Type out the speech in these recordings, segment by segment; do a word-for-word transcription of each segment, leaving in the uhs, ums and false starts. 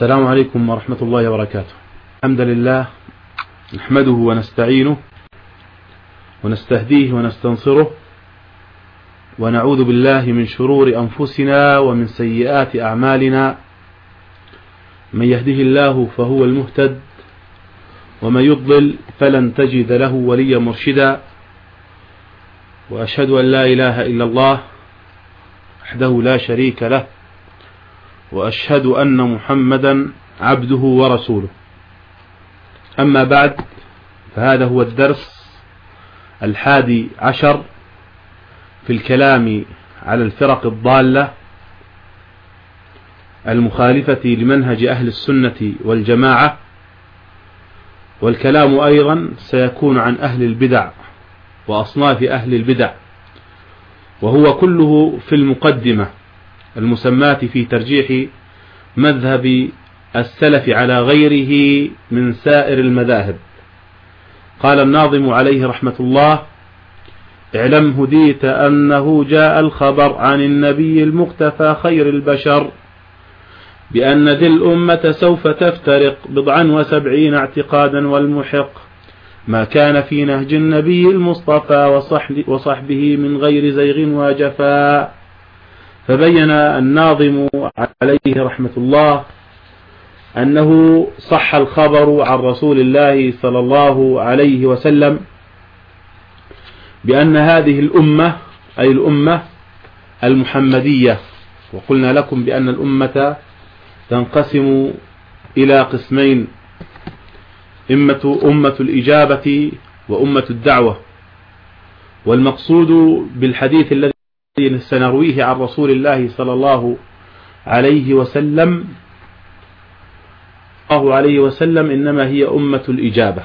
السلام عليكم ورحمة الله وبركاته. الحمد لله نحمده ونستعينه ونستهديه ونستنصره ونعوذ بالله من شرور أنفسنا ومن سيئات أعمالنا، من يهده الله فهو المهتد ومن يضلل فلن تجد له وليا مرشدا، وأشهد أن لا إله إلا الله وحده لا شريك له، وأشهد أن محمدا عبده ورسوله. أما بعد، فهذا هو الدرس الحادي عشر في الكلام على الفرق الضالة المخالفة لمنهج أهل السنة والجماعة، والكلام أيضا سيكون عن أهل البدع وأصناف أهل البدع، وهو كله في المقدمة المسماة في ترجيح مذهب السلف على غيره من سائر المذاهب. قال الناظم عليه رحمة الله: اعلم هديت أنه جاء الخبر عن النبي المقتفى خير البشر بأن ذي الأمة سوف تفترق بضعا وسبعين اعتقادا، والمحق ما كان في نهج النبي المصطفى وصحبه من غير زيغ وجفا. فبين الناظم عليه رحمة الله أنه صح الخبر عن رسول الله صلى الله عليه وسلم بأن هذه الأمة أي الأمة المحمدية، وقلنا لكم بأن الأمة تنقسم إلى قسمين: أمة أمة الإجابة وأمة الدعوة. والمقصود بالحديث الذي سنرويه عن رسول الله صلى الله عليه وسلم الله عليه وسلم إنما هي أمة الإجابة.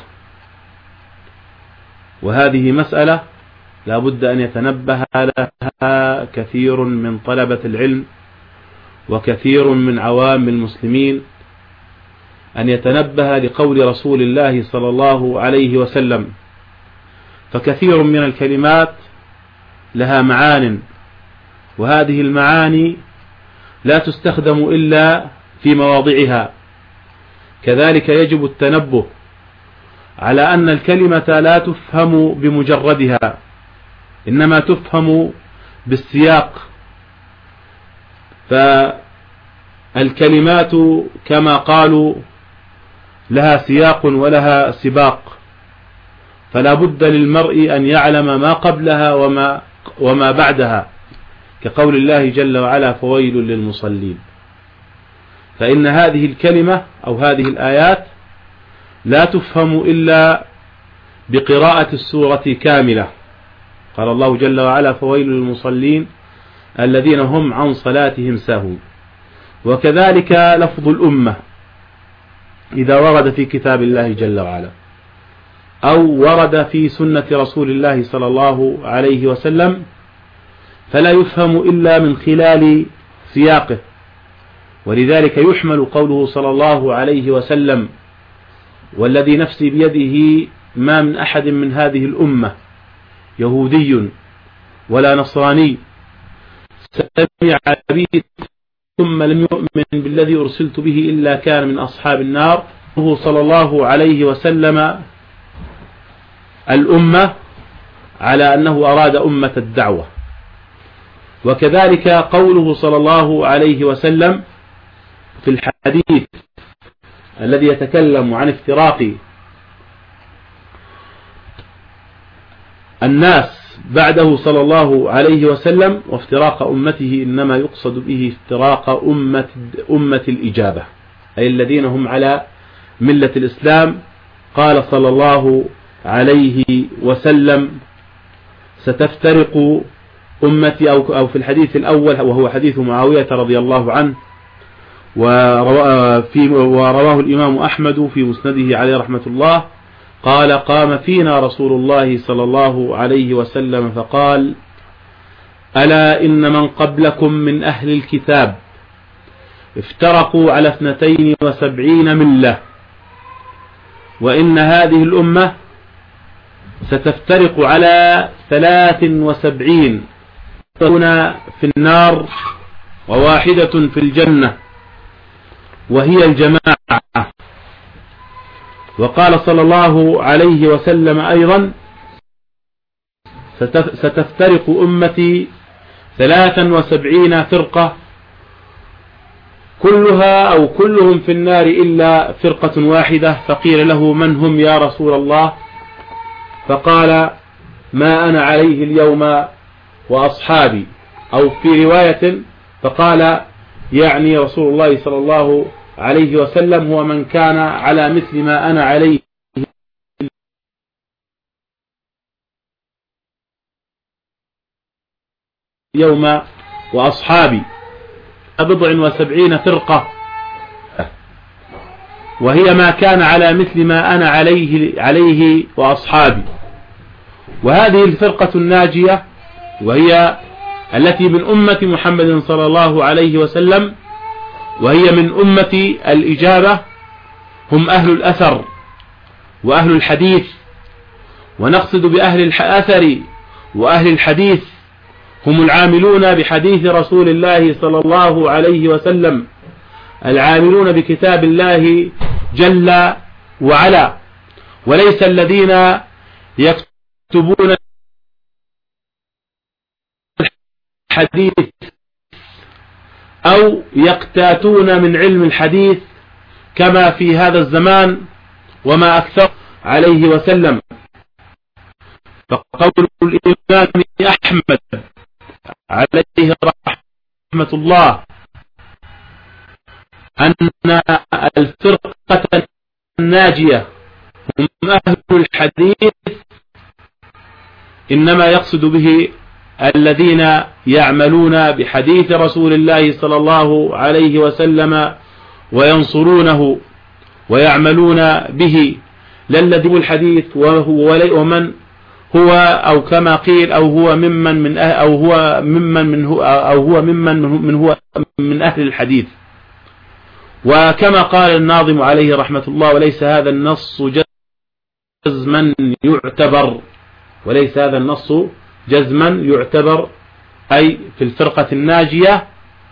وهذه مسألة لا بد أن يتنبه لها كثير من طلبة العلم وكثير من عوام المسلمين، أن يتنبه لقول رسول الله صلى الله عليه وسلم، فكثير من الكلمات لها معان، وهذه المعاني لا تستخدم إلا في مواضعها. كذلك يجب التنبه على أن الكلمة لا تفهم بمجردها، إنما تفهم بالسياق. فالكلمات كما قالوا لها سياق ولها سباق، فلا بد للمرء أن يعلم ما قبلها وما, وما بعدها، كقول الله جل وعلا: فويل للمصلين. فإن هذه الكلمة أو هذه الآيات لا تفهم إلا بقراءة السورة كاملة. قال الله جل وعلا: فويل للمصلين الذين هم عن صلاتهم ساهون. وكذلك لفظ الأمة إذا ورد في كتاب الله جل وعلا أو ورد في سنة رسول الله صلى الله عليه وسلم فلا يفهم إلا من خلال سياقه. ولذلك يحمل قوله صلى الله عليه وسلم: والذي نفسي بيده ما من أحد من هذه الأمة يهودي ولا نصراني سمع بي ثم لم يؤمن بالذي أرسلت به إلا كان من أصحاب النار. صلى الله عليه وسلم الأمة على أنه أراد أمة الدعوة. وكذلك قوله صلى الله عليه وسلم في الحديث الذي يتكلم عن افتراق الناس بعده صلى الله عليه وسلم وافتراق أمته، إنما يقصد به افتراق أمة, أمة الإجابة، أي الذين هم على ملة الإسلام. قال صلى الله عليه وسلم: ستفترق أمتي، أو في الحديث الأول وهو حديث معاوية رضي الله عنه، ورواه الإمام أحمد في مسنده عليه رحمة الله، قال: قام فينا رسول الله صلى الله عليه وسلم فقال: ألا إن من قبلكم من أهل الكتاب افترقوا على اثنتين وسبعين ملة، وإن هذه الأمة ستفترق على ثلاث وسبعين في النار وواحدة في الجنة. وهي الجماعة. وقال صلى الله عليه وسلم أيضا: ستفترق أمتي ثلاثا وسبعين فرقة كلها أو كلهم في النار إلا فرقة واحدة. فقيل له: من هم يا رسول الله؟ فقال: ما أنا عليه اليوم وأصحابي. أو في رواية فقال يعني رسول الله صلى الله عليه وسلم: هو من كان على مثل ما أنا عليه اليوم وأصحابي. بضع وسبعين فرقة، وهي ما كان على مثل ما أنا عليه, عليه وأصحابي. وهذه الفرقة الناجية وهي التي من أمة محمد صلى الله عليه وسلم، وهي من أمة الإجابة، هم أهل الأثر وأهل الحديث. ونقصد بأهل الأثر وأهل الحديث هم العاملون بحديث رسول الله صلى الله عليه وسلم، العاملون بكتاب الله جل وعلا، وليس الذين يكتبون الحديث أو يقتاتون من علم الحديث كما في هذا الزمان وما أكثر عليه وسلم. فقول الإمام أحمد عليه رحمة الله أن الفرقة الناجية هم أهل الحديث، إنما يقصد به الذين يعملون بحديث رسول الله صلى الله عليه وسلم وينصرونه ويعملون به، لا الذي الحديث ومن هو أو كما قيل أو هو ممن من أه أو هو ممن من هو أو هو ممن من هو من أهل الحديث. وكما قال الناظم عليه رحمة الله: وليس هذا النص جزما يعتبر، وليس هذا النص جزما يعتبر، أي في الفرقة الناجية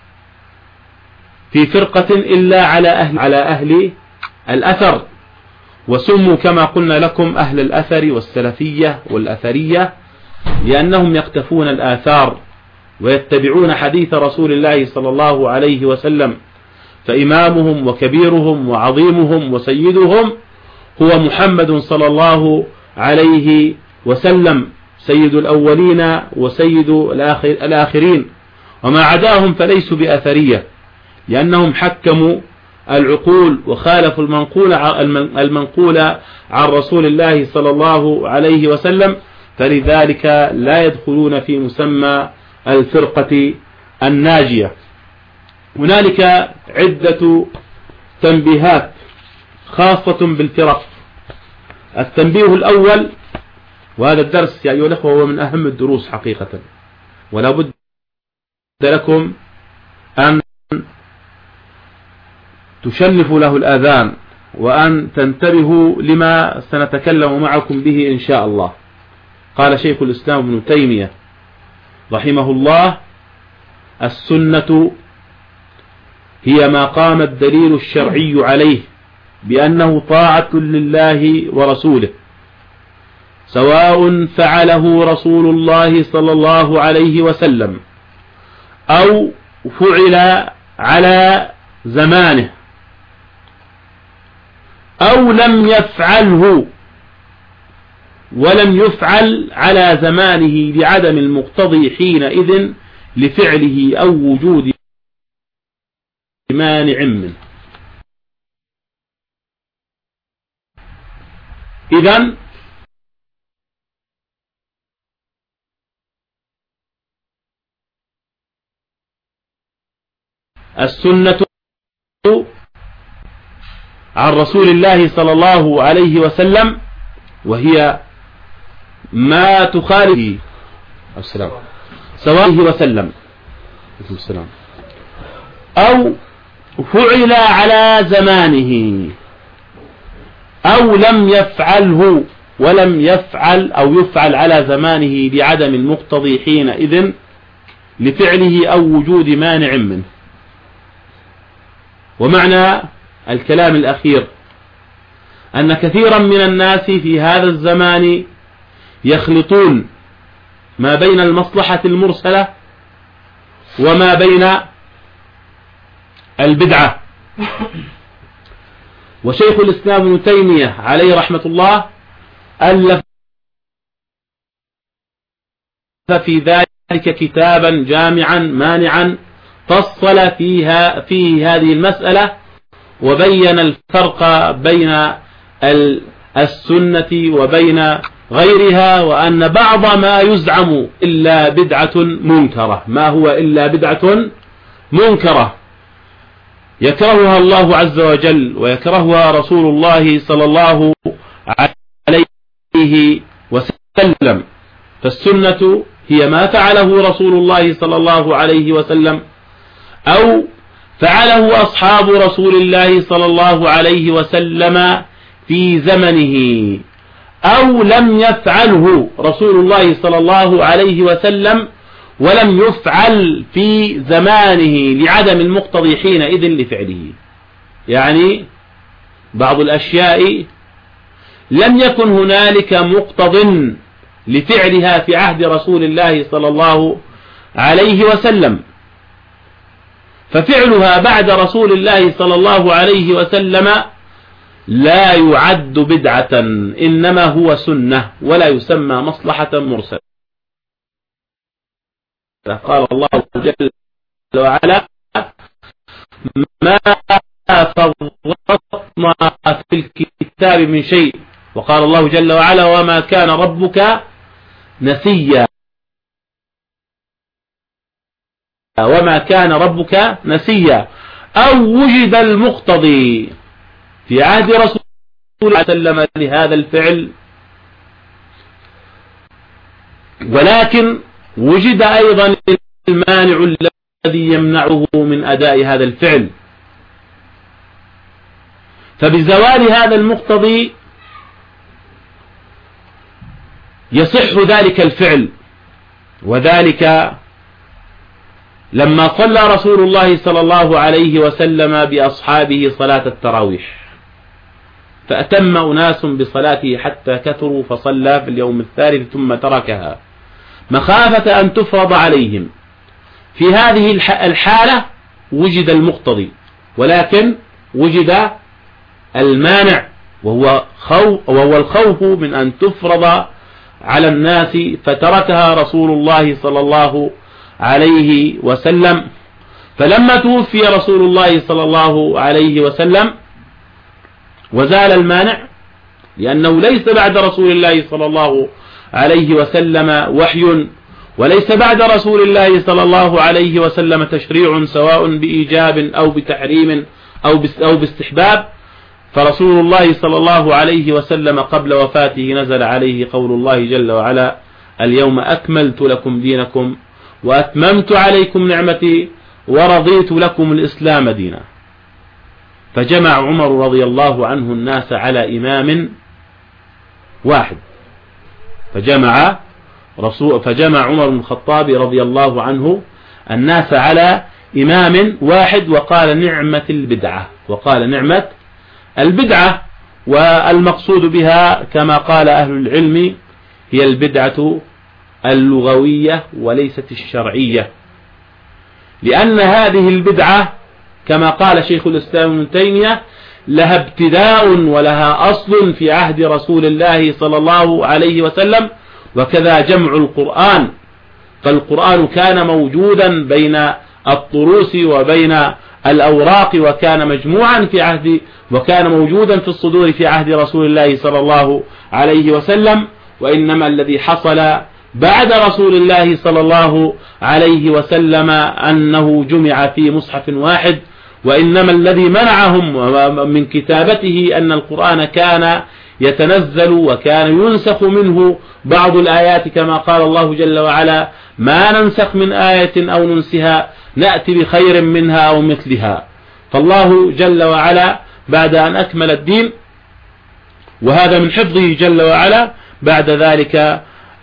في فرقة إلا على أهل على أهل الأثر. وسموا كما قلنا لكم أهل الأثر والسلفية والأثرية لأنهم يقتفون الآثار ويتبعون حديث رسول الله صلى الله عليه وسلم. فإمامهم وكبيرهم وعظيمهم وسيدهم هو محمد صلى الله عليه وسلم، سيد الأولين وسيد الآخرين. وما عداهم فليسوا بأثرية، لأنهم حكموا العقول وخالفوا المنقول المنقول عن رسول الله صلى الله عليه وسلم، فلذلك لا يدخلون في مسمى الفرقة الناجية. هنالك عدة تنبيهات خاصة بالفرق. التنبيه الأول، وهذا الدرس يا أيها الأخوة هو من أهم الدروس حقيقة، ولا بد لكم أن تشنفوا له الآذان وأن تنتبهوا لما سنتكلم معكم به إن شاء الله. قال شيخ الإسلام ابن تيمية رحمه الله: السنة هي ما قام الدليل الشرعي عليه بأنه طاعة لله ورسوله، سواء فعله رسول الله صلى الله عليه وسلم أو فعل على زمانه أو لم يفعله ولم يفعل على زمانه بعدم المقتضي حينئذ لفعله أو وجود مانع منه. إذن السنة عن رسول الله صلى الله عليه وسلم، وهي ما تخالف السلام سواء وسلم السلام أو فعل على زمانه أو لم يفعله ولم يفعل أو يفعل على زمانه بعدم المقتضي حينئذ لفعله أو وجود مانع منه. ومعنى الكلام الأخير أن كثيرا من الناس في هذا الزمان يخلطون ما بين المصلحة المرسلة وما بين البدعة. وشيخ الإسلام ابن تيمية عليه رحمة الله ألف في ذلك كتابا جامعا مانعا فصل فيها في هذه المسألة وبين الفرق بين السنة وبين غيرها، وأن بعض ما يزعم إلا بدعة منكرة. ما هو إلا بدعة منكرة يكرهها الله عز وجل ويكرهها رسول الله صلى الله عليه وسلم. فالسنة هي ما فعله رسول الله صلى الله عليه وسلم أو فعله أصحاب رسول الله صلى الله عليه وسلم في زمنه، أو لم يفعله رسول الله صلى الله عليه وسلم ولم يفعل في زمانه لعدم المقتضي حينئذ لفعله. يعني بعض الأشياء لم يكن هنالك مقتض لفعلها في عهد رسول الله صلى الله عليه وسلم، ففعلها بعد رسول الله صلى الله عليه وسلم لا يعد بدعة، إنما هو سنة ولا يسمى مصلحة مرسلة. قال الله جل وعلا: ما فرطنا في الكتاب من شيء. وقال الله جل وعلا: وما كان ربك نسيا. وما كان ربك نسيا. أو وجد المقتضي في عهد رسول الله صلى الله عليه وسلم لهذا الفعل، ولكن وجد أيضا المانع الذي يمنعه من أداء هذا الفعل، فبزوال هذا المقتضي يصح ذلك الفعل. وذلك لما صلى رسول الله صلى الله عليه وسلم بأصحابه صلاة التراويح، فأتم أناس بصلاته حتى كثروا، فصلى في اليوم الثالث ثم تركها مخافة أن تفرض عليهم. في هذه الحالة وجد المقتضي، ولكن وجد المانع وهو, خوف وهو الخوف من أن تفرض على الناس، فتركها رسول الله صلى الله عليه وسلم. فلما توفي رسول الله صلى الله عليه وسلم وزال المانع، لأنه ليس بعد رسول الله صلى الله عليه وسلم وحي، وليس بعد رسول الله صلى الله عليه وسلم تشريع سواء بإيجاب أو بتحريم أو باستحباب. فرسول الله صلى الله عليه وسلم قبل وفاته نزل عليه قول الله جل وعلا: اليوم أكملت لكم دينكم وأتممت عليكم نعمتي ورضيت لكم الإسلام دينا. فجمع عمر رضي الله عنه الناس على إمام واحد، فجمع رسول فجمع عمر بن الخطاب رضي الله عنه الناس على إمام واحد، وقال: نعمة البدعة. وقال: نعمة البدعة. والمقصود بها كما قال أهل العلم هي البدعة اللغوية وليست الشرعية، لأن هذه البدعة كما قال شيخ الإسلام ابن تيمية لها ابتداء ولها أصل في عهد رسول الله صلى الله عليه وسلم، وكذا جمع القرآن. فالقرآن كان موجودا بين الطروس وبين الأوراق، وكان مجموعا في عهد وكان موجودا في الصدور في عهد رسول الله صلى الله عليه وسلم. وإنما الذي حصل بعد رسول الله صلى الله عليه وسلم أنه جمع في مصحف واحد، وإنما الذي منعهم من كتابته أن القرآن كان يتنزل وكان ينسخ منه بعض الآيات، كما قال الله جل وعلا: ما ننسخ من آية أو ننسها نأتي بخير منها أو مثلها. فالله جل وعلا بعد أن أكمل الدين، وهذا من حفظه جل وعلا، بعد ذلك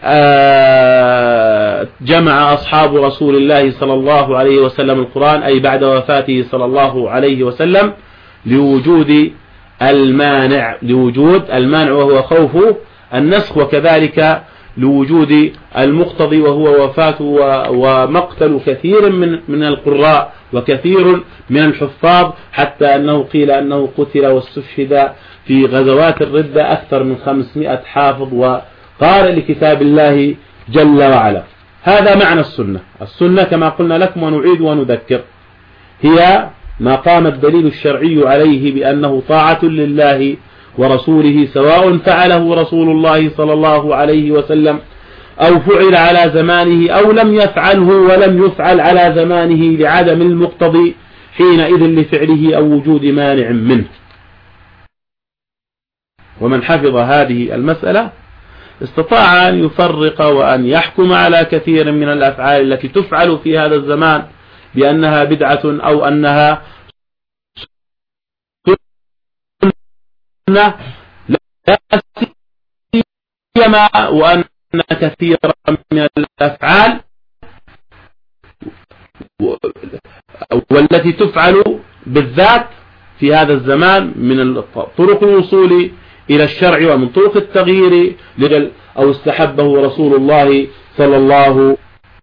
جمع أصحاب رسول الله صلى الله عليه وسلم القرآن، أي بعد وفاته صلى الله عليه وسلم، لوجود المانع لوجود المانع وهو خوف النسخ، وكذلك لوجود المقتضي وهو وفاة ومقتل كثير من من القراء وكثير من الحفاظ، حتى أنه قيل أنه قتل واستشهد في غزوات الردة أكثر من خمسمائة حافظ وقارئ لكتاب الله جل وعلا. هذا معنى السنة. السنة كما قلنا لكم ونعيد ونذكر هي ما قام الدليل الشرعي عليه بأنه طاعة لله ورسوله، سواء فعله رسول الله صلى الله عليه وسلم أو فعل على زمانه أو لم يفعله ولم يفعل على زمانه لعدم المقتضي حينئذ لفعله أو وجود مانع منه. ومن حفظ هذه المسألة استطاع أن يفرق وأن يحكم على كثير من الأفعال التي تفعل في هذا الزمان بأنها بدعة أو أنها سنة، لا سيما وأن كثيرا من الأفعال والتي تفعل بالذات في هذا الزمان من طرق الوصول إلى الشرع ومن طرق التغيير أو استحبه رسول الله صلى الله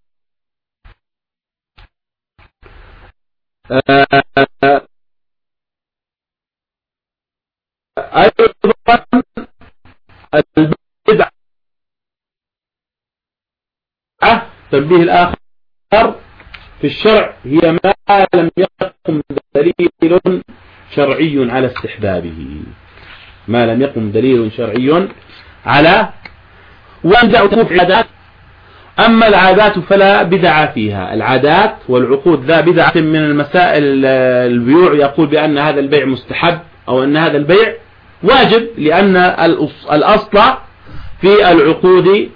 أيضا البدعة. تنبيه الآخر في الشرع هي ما لم يقم دليل شرعي على استحبابه، ما لم يقم دليل شرعي على وبدع في العادات. أما العادات فلا بدع فيها. العادات والعقود ذا بدعة من المسائل البيوع يقول بأن هذا البيع مستحب أو أن هذا البيع واجب، لأن الأصل في العقود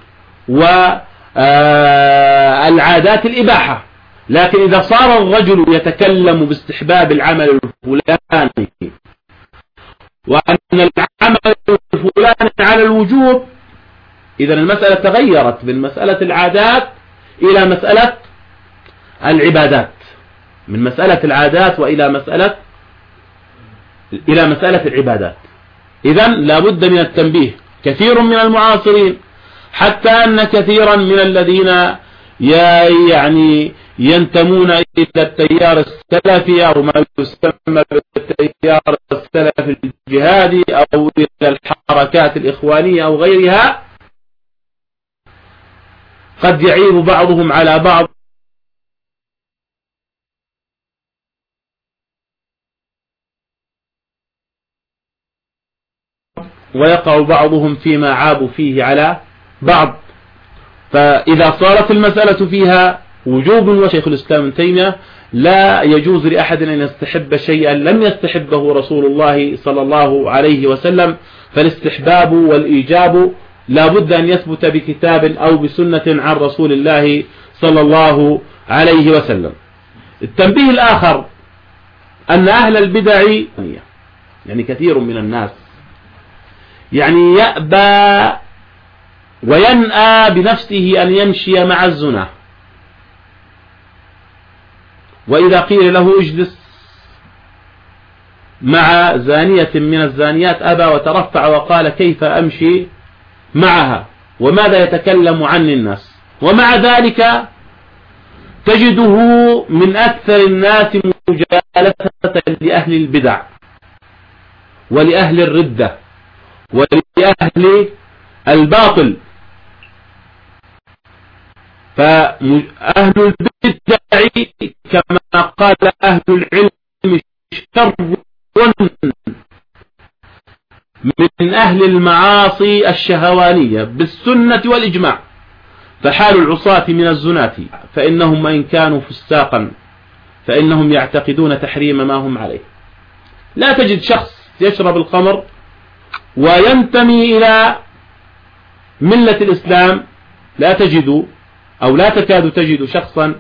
والعادات الإباحة. لكن إذا صار الرجل يتكلم باستحباب العمل الفلاني وأن العمل الفلاني على الوجوب، إذن المسألة تغيرت من مسألة العادات إلى مسألة العبادات، من مسألة العادات وإلى مسألة إلى مسألة العبادات. إذن لابد من التنبيه. كثير من المعاصرين حتى أن كثيرا من الذين يعني ينتمون إلى التيار السلفي أو ما يسمى بالتيار السلفي الجهادي أو إلى الحركات الإخوانية أو غيرها، قد يعيب بعضهم على بعض ويقع بعضهم فيما عابوا فيه على بعض. فإذا صارت المسألة فيها وجوب، وشيخ الإسلام ابن تيمية لا يجوز لأحد أن يستحب شيئا لم يستحبه رسول الله صلى الله عليه وسلم، فالاستحباب والإيجاب لا بد أن يثبت بكتاب أو بسنة عن رسول الله صلى الله عليه وسلم. التنبيه الآخر أن أهل البدع يعني كثير من الناس يعني يأبى وينأى بنفسه أن يمشي مع الزنا، وإذا قيل له اجلس مع زانية من الزانيات أبى وترفع وقال كيف أمشي معها وماذا يتكلم عن الناس. ومع ذلك تجده من أكثر الناس مجالسة لأهل البدع ولأهل الردة ولأهل الباطل. فأهل البدع كما قال أهل العلم شر من أهل المعاصي الشهوانية بالسنة والإجماع. فحال العصاة من الزناة فإنهم وإن كانوا فساقا فإنهم يعتقدون تحريم ما هم عليه. لا تجد شخص يشرب الخمر وينتمي إلى ملة الإسلام، لا تجد أو لا تكاد تجد شخصا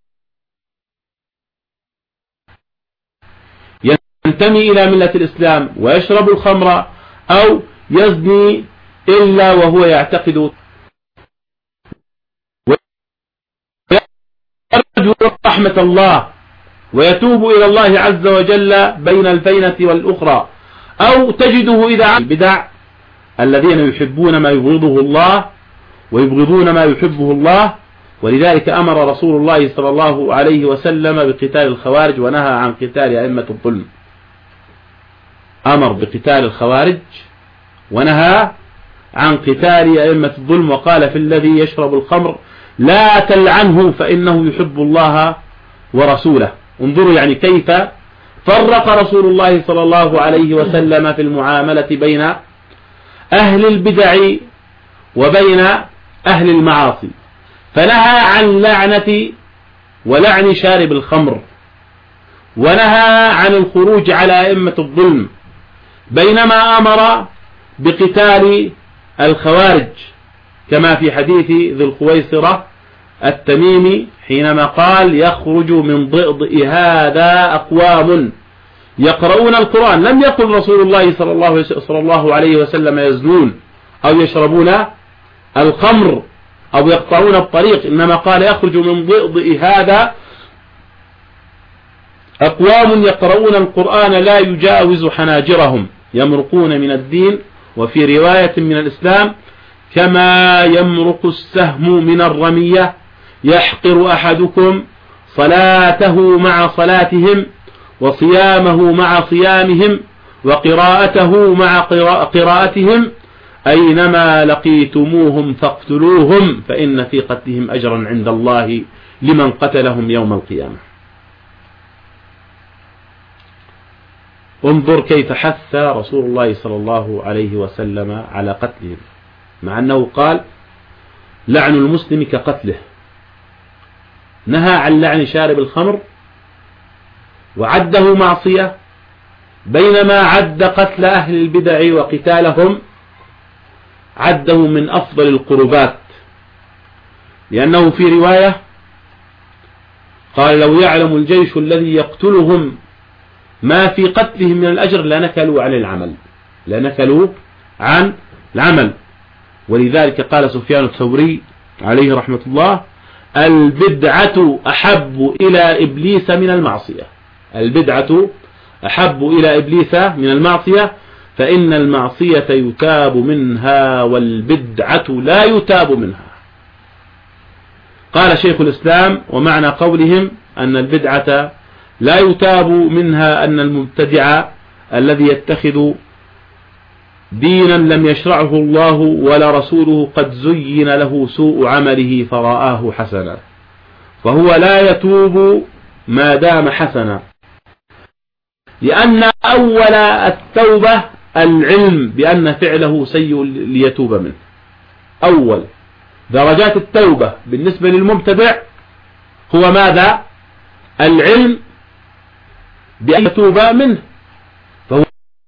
ينتمي إلى ملة الإسلام ويشرب الخمر أو يزني إلا وهو يعتقد ويرجو رحمة الله ويتوب إلى الله عز وجل بين الفينة والأخرى، أو تجده إذا عمل البدع الذين يحبون ما يبغضه الله ويبغضون ما يحبه الله. ولذلك أمر رسول الله صلى الله عليه وسلم بقتال الخوارج ونهى عن قتال أئمة الظلم. أمر بقتال الخوارج ونهى عن قتال أئمة الظلم، وقال في الذي يشرب الخمر لا تلعنه فإنه يحب الله ورسوله. انظروا يعني كيف فرق رسول الله صلى الله عليه وسلم في المعاملة بين أهل البدع وبين أهل المعاصي، فنهى عن لعنة ولعن شارب الخمر، ونهى عن الخروج على أئمة الظلم، بينما أمر بقتال الخوارج كما في حديث ذي الخويصرة التميمي حينما قال يخرج من ضئضئ هذا أقوام يقرؤون القرآن. لم يقل رسول الله صلى الله عليه وسلم يزنون أو يشربون الخمر أو يقطعون الطريق، إنما قال يخرج من ضئضئ هذا أقوام يقرؤون القرآن لا يجاوز حناجرهم يمرقون من الدين، وفي رواية من الإسلام كما يمرق السهم من الرمية يحقر أحدكم صلاته مع صلاتهم وصيامه مع صيامهم وقراءته مع قراءتهم أينما لقيتموهم فاقتلوهم فإن في قتلهم أجرا عند الله لمن قتلهم يوم القيامة. انظر كيف حث رسول الله صلى الله عليه وسلم على قتلهم، مع أنه قال لعن المسلم كقتله، نهى عن لعن شارب الخمر وعده معصية، بينما عد قتل أهل البدع وقتالهم عده من أفضل القربات، لأنه في رواية قال لو يعلم الجيش الذي يقتلهم ما في قتلهم من الأجر لنكلوا عن العمل لنكلوا عن العمل. ولذلك قال سفيان الثوري عليه رحمة الله البدعة أحب إلى إبليس من المعصية، البدعة أحب إلى إبليس من المعصية، فإن المعصية يتاب منها والبدعة لا يتاب منها. قال شيخ الإسلام ومعنى قولهم أن البدعة لا يتاب منها أن المبتدع الذي يتخذ دينا لم يشرعه الله ولا رسوله قد زين له سوء عمله فرآه حسنا، فهو لا يتوب ما دام حسنا، لأن أول التوبة العلم بأن فعله سيء ليتوب منه. أول درجات التوبة بالنسبة للمبتدع هو ماذا؟ العلم بأن يتوب منه، فهو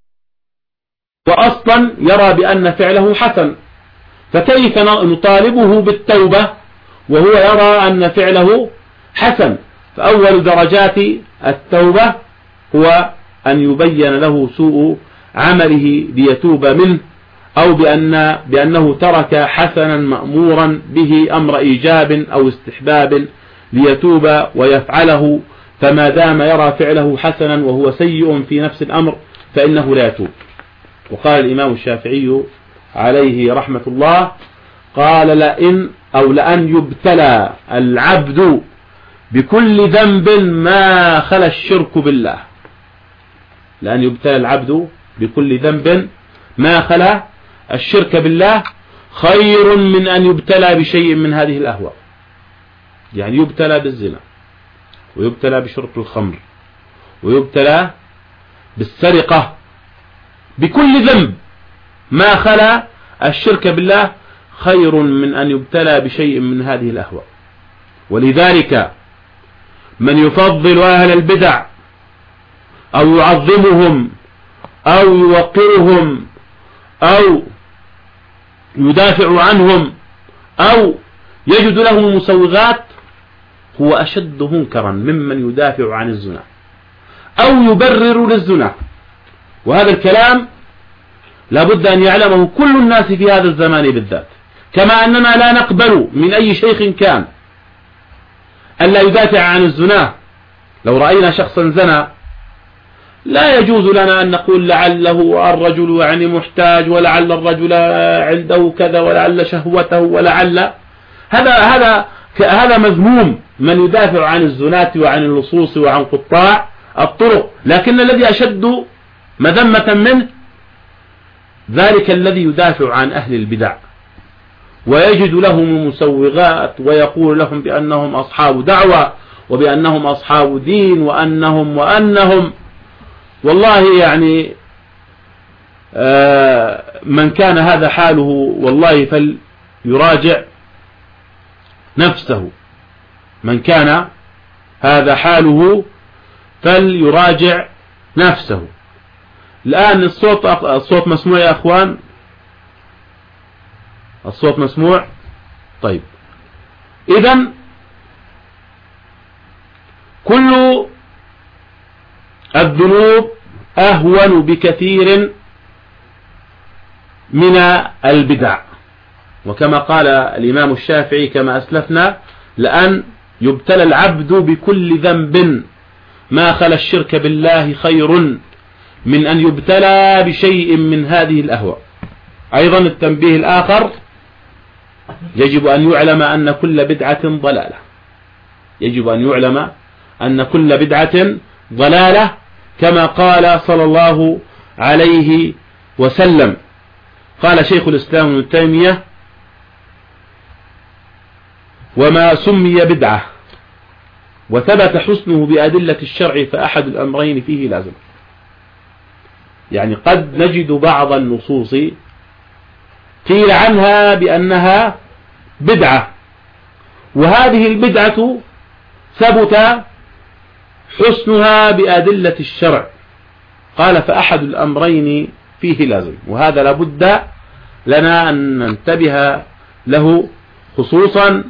أصلا يرى بأن فعله حسن، فكيف نطالبه بالتوبة وهو يرى أن فعله حسن؟ فأول درجات التوبة هو أن يبين له سوء عمله ليتوب منه، أو بأن بأنه ترك حسنا مأمورا به أمر إيجاب أو استحباب ليتوب ويفعله، فما دام يرى فعله حسنا وهو سيء في نفس الأمر فإنه لا يتوب. وقال الإمام الشافعي عليه رحمة الله قال لئن أو لأن يبتلى العبد بكل ذنب ما خلا الشرك بالله، لأن يبتلى العبد بكل ذنب ما خلا الشرك بالله خير من أن يبتلى بشيء من هذه الأهواء. يعني يبتلى بالزنا، ويبتلى بشرب الخمر، ويبتلى بالسرقة، بكل ذنب ما خلا الشرك بالله خير من أن يبتلى بشيء من هذه الأهواء. ولذلك من يفضل أهل البدع أو يعظمهم أو يوقرهم أو يدافع عنهم أو يجد لهم المسوغات هو أشد منكرا ممن يدافع عن الزنا أو يبرر للزنا. وهذا الكلام لابد أن يعلمه كل الناس في هذا الزمان بالذات، كما أننا لا نقبل من أي شيخ كان ألا يدافع عن الزنا لو رأينا شخصا زنى لا يجوز لنا أن نقول لعله الرجل يعني محتاج، ولعل الرجل عنده كذا، ولعل شهوته، ولعل هذا هذا هذا مذموم من يدافع عن الزناة وعن اللصوص وعن قطاع الطرق. لكن الذي أشد مذمة منه ذلك الذي يدافع عن أهل البدع ويجد لهم مسوغات ويقول لهم بأنهم أصحاب دعوة وبأنهم أصحاب دين وأنهم وأنهم والله يعني آه من كان هذا حاله والله فليراجع نفسه، من كان هذا حاله فليراجع نفسه. الآن الصوت الصوت مسموع يا أخوان؟ الصوت مسموع؟ طيب، إذن كل الذنوب أهون بكثير من البدع، وكما قال الإمام الشافعي كما أسلفنا: لأن يبتلى العبد بكل ذنب ما خلا الشرك بالله خير من أن يبتلى بشيء من هذه الأهواء. أيضا التنبيه الآخر: يجب أن يعلم أن كل بدعة ضلالة، يجب أن يعلم أن كل بدعة ضلالة، كما قال صلى الله عليه وسلم. قال شيخ الإسلام ابن تيمية: وما سمي بدعة وثبت حسنه بأدلة الشرع فأحد الأمرين فيه لازم. يعني قد نجد بعض النصوص قيل عنها بأنها بدعة، وهذه البدعة ثبت حسنها بأدلة الشرع، قال فأحد الأمرين فيه لازم. وهذا لابد لنا أن ننتبه له، خصوصا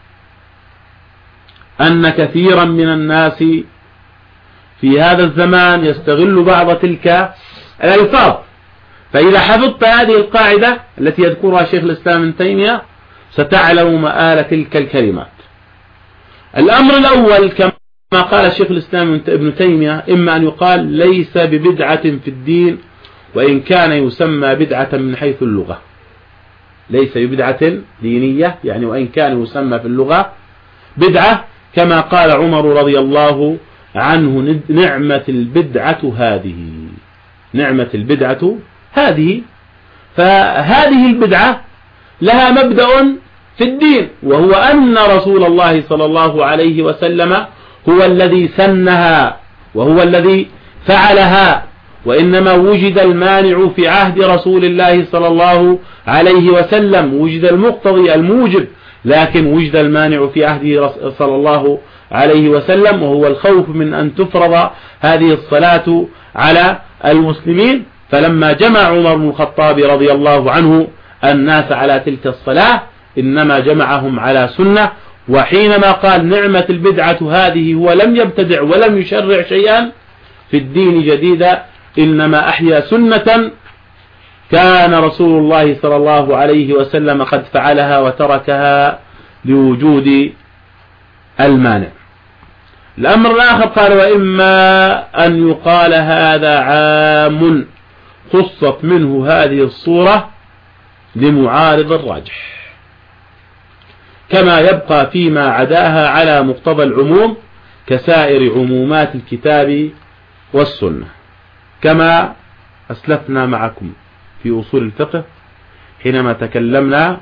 أن كثيرا من الناس في هذا الزمان يستغل بعض تلك الألفاظ. فإذا حفظت هذه القاعدة التي يذكرها شيخ الإسلام ابن تيمية ستعلم مآل تلك الكلمات. الأمر الأول كما قال شيخ الإسلام ابن تيمية: إما أن يقال ليس ببدعة في الدين وإن كان يسمى بدعة من حيث اللغة، ليس ببدعة دينية يعني وإن كان يسمى في اللغة بدعة، كما قال عمر رضي الله عنه: نعمة البدعة هذه، نعمة البدعة هذه. فهذه البدعة لها مبدأ في الدين، وهو أن رسول الله صلى الله عليه وسلم هو الذي سنها وهو الذي فعلها، وإنما وجد المانع في عهد رسول الله صلى الله عليه وسلم، وجد المقتضي الموجب، لكن وجد المانع في عهده صلى الله عليه وسلم، وهو الخوف من أن تفرض هذه الصلاة على المسلمين. فلما جمع عمر بن الخطاب رضي الله عنه الناس على تلك الصلاة إنما جمعهم على سنة. وحينما قال نعمة البدعة هذه هو لم يبتدع ولم يشرع شيئا في الدين جديدا، إنما أحيا سنة كان رسول الله صلى الله عليه وسلم قد فعلها وتركها لوجود المانع. الأمر الآخر قال: وإما أن يقال هذا عام خصت منه هذه الصورة لمعارض الراجح، كما يبقى فيما عداها على مقتضى العموم كسائر عمومات الكتاب والسنة، كما أسلفنا معكم في أصول الفقه حينما تكلمنا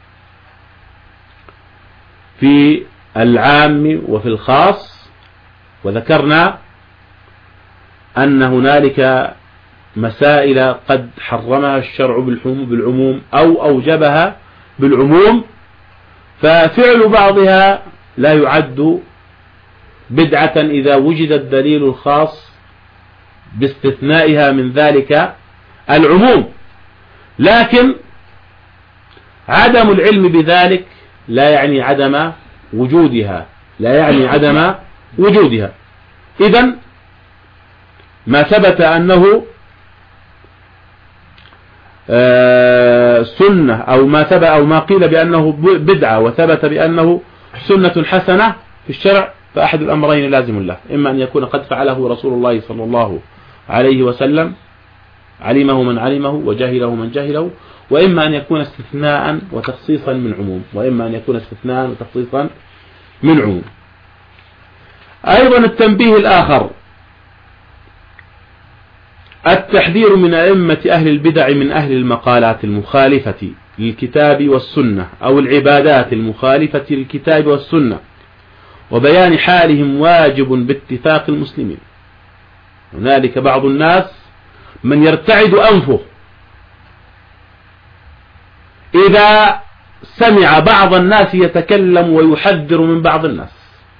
في العام وفي الخاص، وذكرنا أن هنالك مسائل قد حرمها الشرع بالعموم أو أوجبها بالعموم، ففعل بعضها لا يعد بدعة إذا وجد الدليل الخاص باستثنائها من ذلك العموم، لكن عدم العلم بذلك لا يعني عدم وجودها، لا يعني عدم وجودها. إذن ما ثبت أنه سنة أو ما ثبت أو ما قيل بأنه بدعة وثبت بأنه سنة حسنة في الشرع فأحد الأمرين لازم له، إما أن يكون قد فعله رسول الله صلى الله عليه وسلم علمه من علمه وجهله من جهله، وإما أن يكون استثناء وتخصيصا من عموم، وإما أن يكون استثناء وتخصيصا من عموم. أيضا التنبيه الآخر التحذير من أئمة أهل البدع من أهل المقالات المخالفة للكتاب والسنة أو العبادات المخالفة للكتاب والسنة، وبيان حالهم واجب باتفاق المسلمين. هنالك بعض الناس من يرتعد أنفه إذا سمع بعض الناس يتكلم ويحذر من بعض الناس،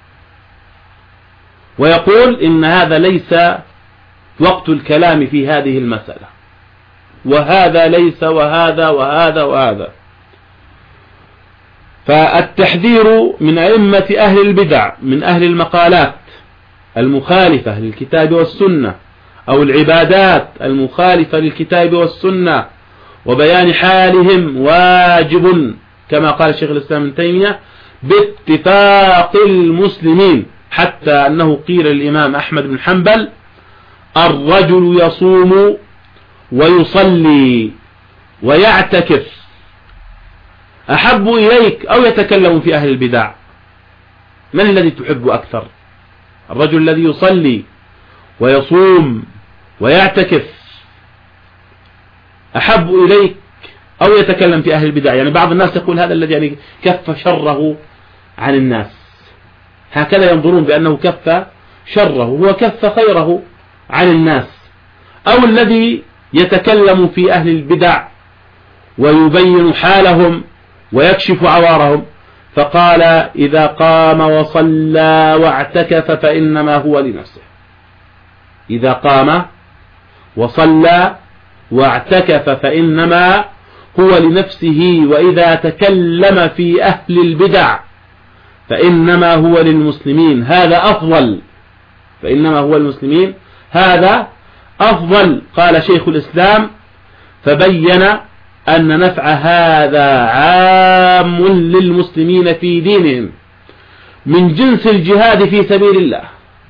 ويقول إن هذا ليس وقت الكلام في هذه المسألة، وهذا ليس، وهذا وهذا وهذا. فالتحذير من أئمة أهل البدع من أهل المقالات المخالفة للكتاب والسنة أو العبادات المخالفة للكتاب والسنة وبيان حالهم واجب كما قال شيخ الإسلام ابن تيمية باتفاق المسلمين، حتى أنه قيل للإمام أحمد بن حنبل: الرجل يصوم ويصلي ويعتكف أحب إليك أو يتكلم في أهل البدع؟ من الذي تحب أكثر؟ الرجل الذي يصلي ويصوم ويعتكف أحب إليك أو يتكلم في أهل البدع؟ يعني بعض الناس يقول هذا الذي يعني كف شره عن الناس، هكذا ينظرون بأنه كف شره، هو كف خيره عن الناس. أو الذي يتكلم في أهل البدع ويبين حالهم ويكشف عوارهم، فقال: إذا قام وصلى واعتكف فإنما هو لنفسه. إذا قام وصلى واعتكف فإنما هو لنفسه، وإذا تكلم في أهل البدع فإنما هو للمسلمين، هذا أفضل. فإنما هو للمسلمين هذا أفضل. قال شيخ الإسلام: فبين أن نفع هذا عام للمسلمين في دينهم من جنس الجهاد في سبيل الله،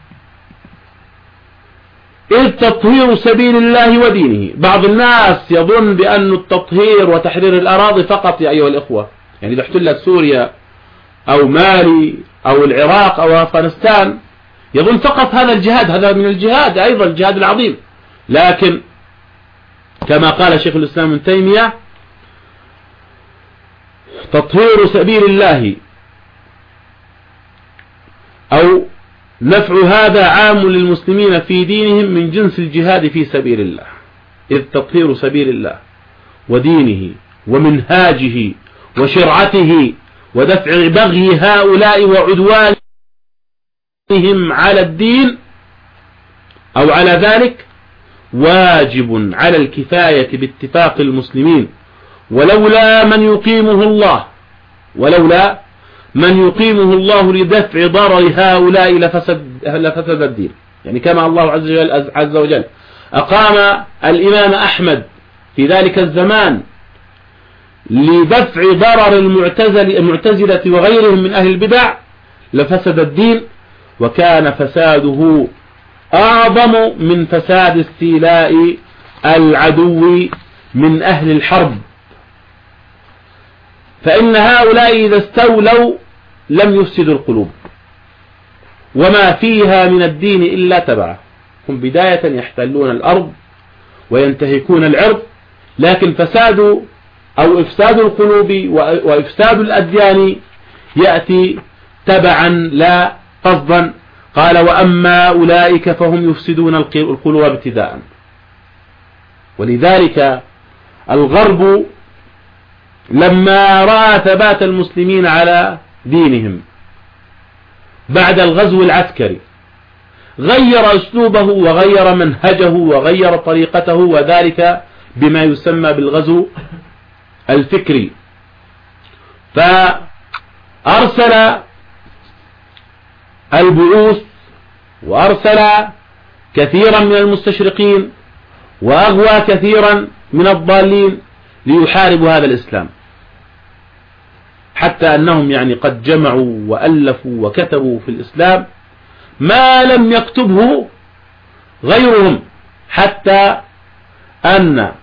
إذ تطهير سبيل الله ودينه. بعض الناس يظن بأن التطهير وتحرير الأراضي فقط يا أيها الإخوة، يعني إذا احتلت سوريا أو مالي أو العراق أو أفغانستان يظن فقط هذا الجهاد، هذا من الجهاد أيضا الجهاد العظيم. لكن كما قال شيخ الإسلام ابن تيمية: تطهير سبيل الله أو نفع هذا عام للمسلمين في دينهم من جنس الجهاد في سبيل الله، إذ تطهير سبيل الله ودينه ومنهاجه وشرعته ودفع بغي هؤلاء وعدوانهم على الدين أو على ذلك واجب على الكفاية باتفاق المسلمين، ولولا من يقيمه الله ولولا من يقيمه الله لدفع ضرر هؤلاء لفسد, لفسد الدين. يعني كما الله عز وجل, عز وجل أقام الإمام أحمد في ذلك الزمان لدفع ضرر المعتزلة وغيرهم من أهل البدع لفسد الدين، وكان فساده أعظم من فساد استيلاء العدو من أهل الحرب. فإن هؤلاء إذا استولوا لم يفسدوا القلوب وما فيها من الدين إلا تبعه. هم بداية يحتلون الأرض وينتهكون العرض، لكن فساد أو إفساد القلوب وإفساد الأديان يأتي تبعا لا قصدا. قال: وأما أولئك فهم يفسدون القلوب ابتداء. ولذلك الغرب لما رأى ثبات المسلمين على دينهم بعد الغزو العسكري غير أسلوبه وغير منهجه وغير طريقته، وذلك بما يسمى بالغزو الفكري. فأرسل البعوث وأرسل كثيرا من المستشرقين وأغوى كثيرا من الضالين ليحاربوا هذا الإسلام. حتى أنهم يعني قد جمعوا وألفوا وكتبوا في الإسلام ما لم يكتبه غيرهم، حتى أن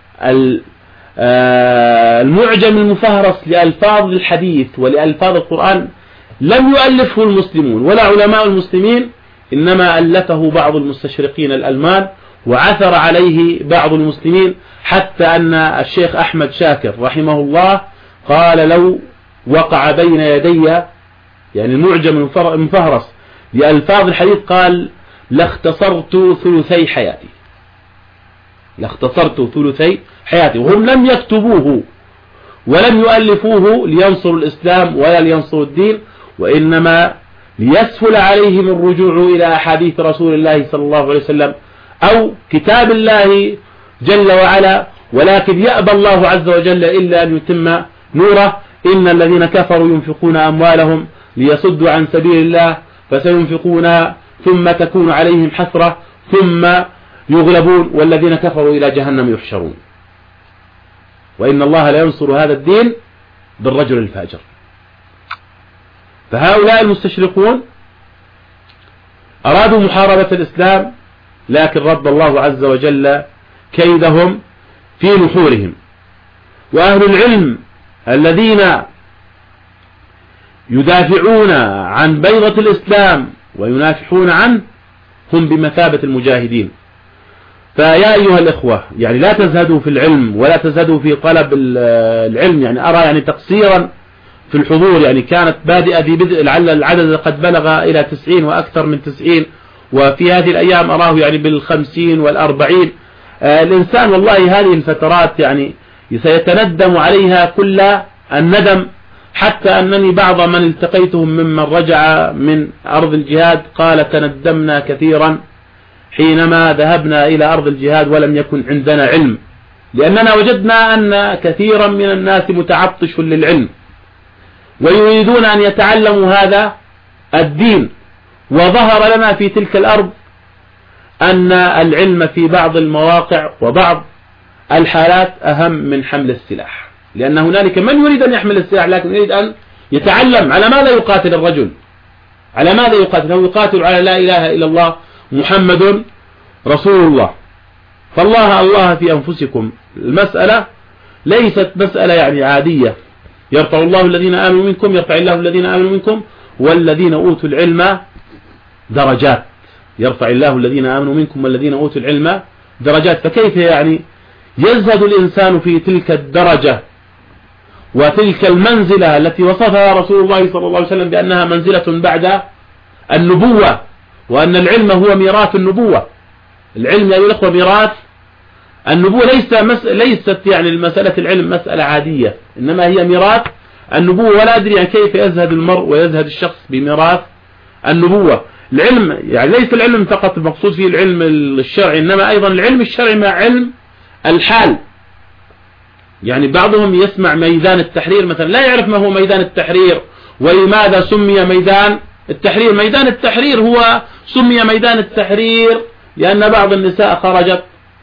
المعجم المفهرس لألفاظ الحديث ولألفاظ القرآن لم يؤلفه المسلمون ولا علماء المسلمين، إنما ألفه بعض المستشرقين الألمان وعثر عليه بعض المسلمين، حتى أن الشيخ أحمد شاكر رحمه الله قال لو وقع بين يدي يعني المعجم المفهرس لألفاظ الحديث قال لاختصرت ثلثي حياتي، لاختصرت ثلثي حياتي. وهم لم يكتبوه ولم يؤلفوه لينصروا الإسلام ولا لينصروا الدين، وإنما ليسهل عليهم الرجوع إلى أحاديث رسول الله صلى الله عليه وسلم أو كتاب الله جل وعلا، ولكن يأبى الله عز وجل إلا أن يتم نوره. إن الذين كفروا ينفقون أموالهم ليصدوا عن سبيل الله فسينفقونها ثم تكون عليهم حسرة ثم يغلبون والذين كفروا إلى جهنم يحشرون. وإن الله لا ينصر هذا الدين بالرجل الفاجر. فهؤلاء المستشرقون أرادوا محاربة الإسلام، لكن رد الله عز وجل كيدهم في نحورهم. وأهل العلم الذين يدافعون عن بيضة الإسلام وينافحون عنه هم بمثابة المجاهدين. فيا أيها الإخوة يعني لا تزهدوا في العلم ولا تزهدوا في طلب العلم. يعني أرى يعني تقصيرا في الحضور، يعني كانت بادئة ذي بدء، لعل العدد قد بلغ إلى تسعين وأكثر من تسعين، وفي هذه الأيام أراه يعني بالخمسين والأربعين. آه الإنسان والله هذه الفترات يعني سيتندم عليها كل الندم، حتى أنني بعض من التقيتهم ممن رجع من أرض الجهاد قال تندمنا كثيرا حينما ذهبنا إلى أرض الجهاد ولم يكن عندنا علم، لأننا وجدنا أن كثيرا من الناس متعطش للعلم ويريدون أن يتعلموا هذا الدين. وظهر لنا في تلك الأرض أن العلم في بعض المواقع وبعض الحالات أهم من حمل السلاح، لأن هنالك من يريد أن يحمل السلاح لكن يريد أن يتعلم على ماذا يقاتل الرجل، على ماذا يقاتل. هو يقاتل على لا إله إلا الله محمد رسول الله. فالله الله في أنفسكم. المسألة ليست مسألة يعني عادية، يرفع الله الذين آمنوا منكم، يرفع الله الذين آمنوا منكم والذين أوتوا العلم درجات، يرفع الله الذين آمنوا منكم والذين أوتوا العلم درجات. فكيف يعني يزهد الإنسان في تلك الدرجة وتلك المنزلة التي وصفها رسول الله صلى الله عليه وسلم بأنها منزلة بعد النبوة، وأن العلم هو ميراث النبوة. العلم يا الأخوة ميراث النبوة، ليس مس... ليست يعني المسألة العلم مسألة عادية، إنما هي ميراث النبوة. ولا أدري يعني كيف يزهد المرء ويزهد الشخص بميراث النبوة. العلم يعني ليس العلم فقط المقصود فيه العلم الشرعي، إنما أيضا العلم الشرعي مع علم الحال. يعني بعضهم يسمع ميدان التحرير مثلا لا يعرف ما هو ميدان التحرير ولماذا سمي ميدان التحرير. ميدان التحرير هو سمي ميدان التحرير لأن بعض النساء خرجت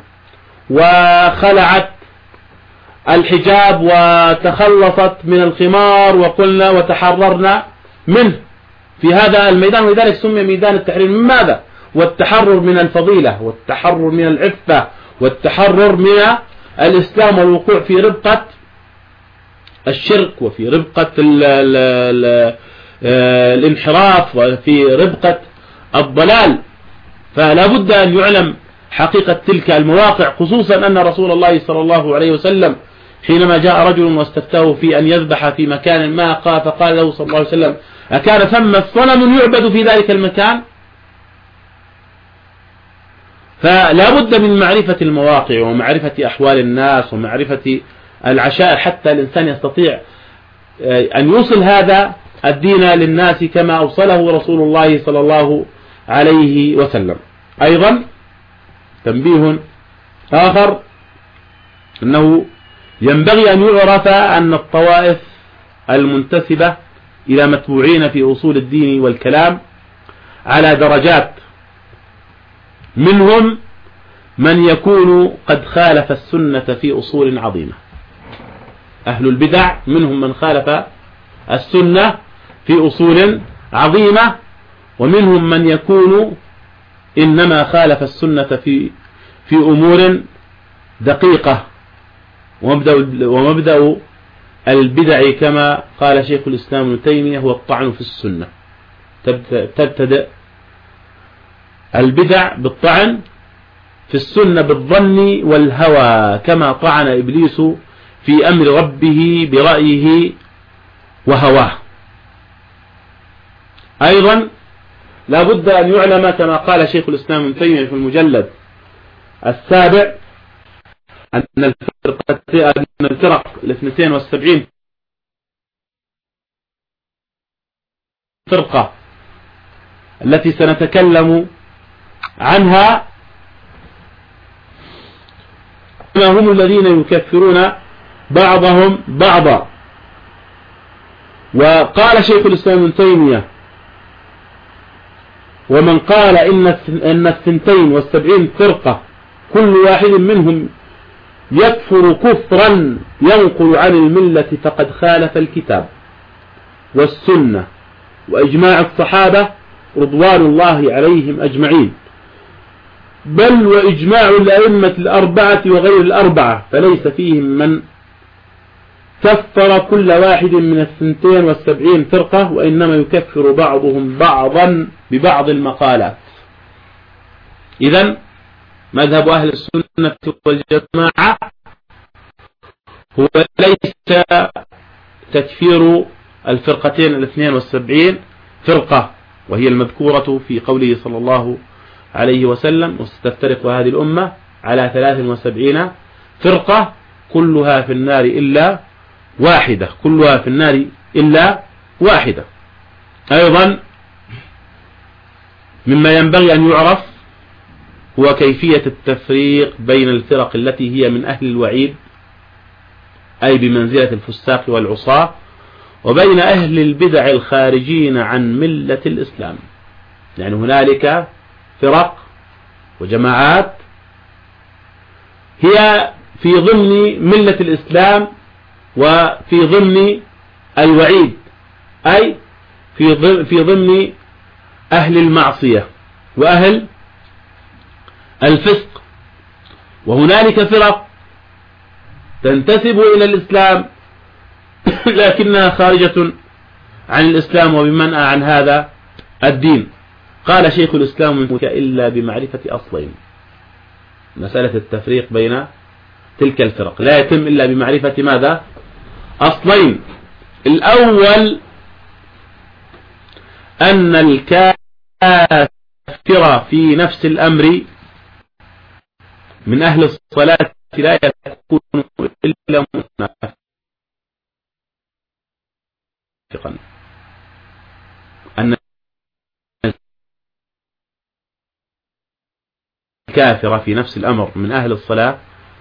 وخلعت الحجاب وتخلصت من الخمار وقلنا وتحررنا منه في هذا الميدان، ولذلك سمي ميدان التحرير. من ماذا؟ والتحرر من الفضيلة والتحرر من العفة والتحرر من الإسلام والوقوع في ربقة الشرك وفي ربقة ال ال ال الانحراف وفي ربقة الضلال. فلا بد أن يعلم حقيقة تلك المواقع، خصوصا أن رسول الله صلى الله عليه وسلم حينما جاء رجل واستفتاه في أن يذبح في مكان ما قال فقال له صلى الله عليه وسلم أكان ثم صنم يعبد في ذلك المكان؟ فلا بد من معرفة المواقع ومعرفة أحوال الناس ومعرفة العشائر حتى الإنسان يستطيع أن يوصل هذا الدين للناس كما أوصله رسول الله صلى الله عليه وسلم. أيضا تنبيه آخر أنه ينبغي أن يعرف أن الطوائف المنتسبة إلى متبوعين في أصول الدين والكلام على درجات، منهم من يكون قد خالف السنة في أصول عظيمة. أهل البدع منهم من خالف السنة في أصول عظيمة، ومنهم من يكون إنما خالف السنة في في أمور دقيقة. ومبدأ, ومبدأ البدع كما قال شيخ الإسلام ابن تيمية هو الطعن في السنة. تبتدأ البدع بالطعن في السنة بالظن والهوى، كما طعن إبليس في أمر ربه برأيه وهواه. أيضا لا بد أن يعلم كما قال شيخ الإسلام ابن تيمية في المجلد السابع أن الفرق الاثنتين والسبعين فرقة التي سنتكلم عنها هم الذين يكفرون بعضهم بعضا. وقال شيخ الإسلام ابن تيمية: ومن قال إن الثنتين والسبعين فرقة كل واحد منهم يكفر كفرا ينقل عن الملة فقد خالف الكتاب والسنة وإجماع الصحابة رضوان الله عليهم أجمعين، بل وإجماع الأئمة الأربعة وغير الأربعة، فليس فيهم من كفر كل واحد من الثنتين والسبعين فرقة، وإنما يكفر بعضهم بعضا ببعض المقالات. إذن مذهب أهل السنة والجماعة هو ليس تكفير الفرقتين الاثنين والسبعين فرقة، وهي المذكورة في قوله صلى الله عليه وسلم: وستفترق هذه الأمة على ثلاث وسبعين فرقة كلها في النار إلا واحدة كلها في النار إلا واحدة. أيضا مما ينبغي أن يعرف هو كيفية التفريق بين الفرق التي هي من أهل الوعيد، أي بمنزلة الفساق والعصاة، وبين أهل البدع الخارجين عن ملة الإسلام. يعني هنالك فرق وجماعات هي في ضمن ملة الإسلام وفي ضمن الوعيد، أي في ضمن أهل المعصية وأهل الفسق. وهنالك فرق تنتسب إلى الإسلام لكنها خارجة عن الإسلام وبمنأى عن هذا الدين. قال شيخ الإسلام: إلا بمعرفة أصلين. مسألة التفريق بين تلك الفرق لا يتم إلا بمعرفة ماذا؟ أصلين. الأول أن الكافر في نفس الأمر من أهل الصلاة لا يكون إلا منافقا. أن الكافر في نفس الأمر من أهل الصلاة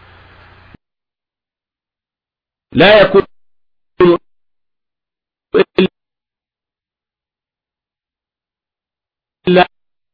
لا يكون إلا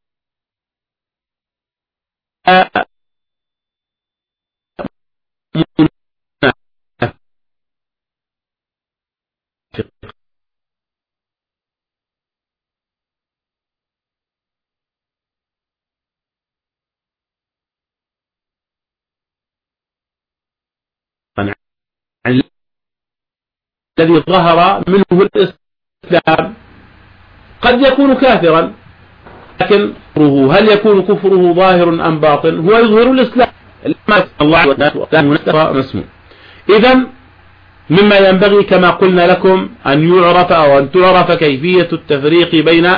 عن الذي ظهر منه الإسلام. قد يكون كافرا لكن هل يكون كفره ظاهر أم باطن؟ هو يظهر الإسلام. إذن مما ينبغي كما قلنا لكم أن يعرف أو أن تعرف كيفية التفريق بين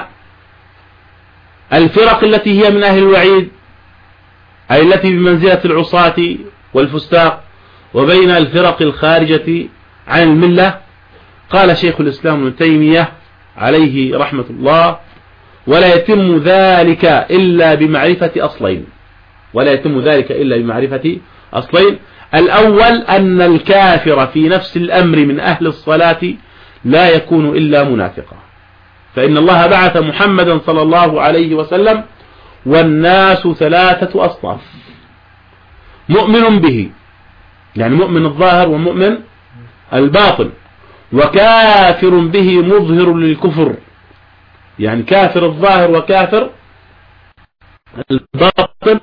الفرق التي هي من أهل الوعيد، أي التي بمنزلة العصاة والفساق، وبين الفرق الخارجة عن الملة. قال شيخ الإسلام ابن تيمية عليه رحمة الله: ولا يتم ذلك إلا بمعرفة أصلين. ولا يتم ذلك إلا بمعرفة أصلين. الأول أن الكافر في نفس الأمر من أهل الصلاة لا يكون إلا منافقا، فإن الله بعث محمدا صلى الله عليه وسلم والناس ثلاثة أصناف: مؤمن به، يعني مؤمن الظاهر ومؤمن الباطن، وكافر به مظهر للكفر، يعني كافر الظاهر وكافر الباطن،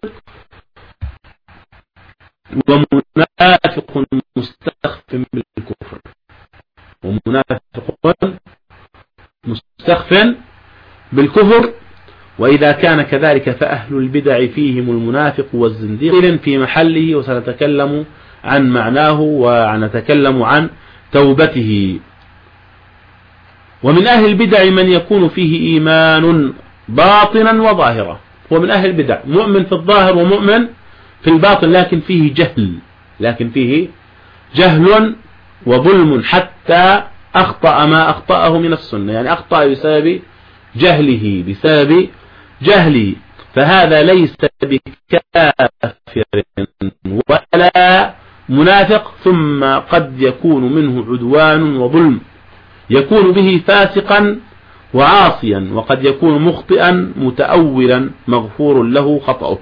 ومنافق مستخف بالكفر، ومنافق مستخف بالكفر. وإذا كان كذلك فأهل البدع فيهم المنافق والزنديق في محله، وسنتكلم عن معناه ونتكلم عن توبته. ومن أهل البدع من يكون فيه إيمان باطنا وظاهرا، ومن أهل البدع مؤمن في الظاهر ومؤمن في الباطن، لكن فيه جهل، لكن فيه جهل وظلم، حتى أخطأ ما أخطأه من السنة، يعني أخطأ بسبب جهله، بسبب جهله، فهذا ليس بكافر ولا منافق، ثم قد يكون منه عدوان وظلم، يكون به فاسقا وعاصيا، وقد يكون مخطئا متأولا مغفور له خطأه،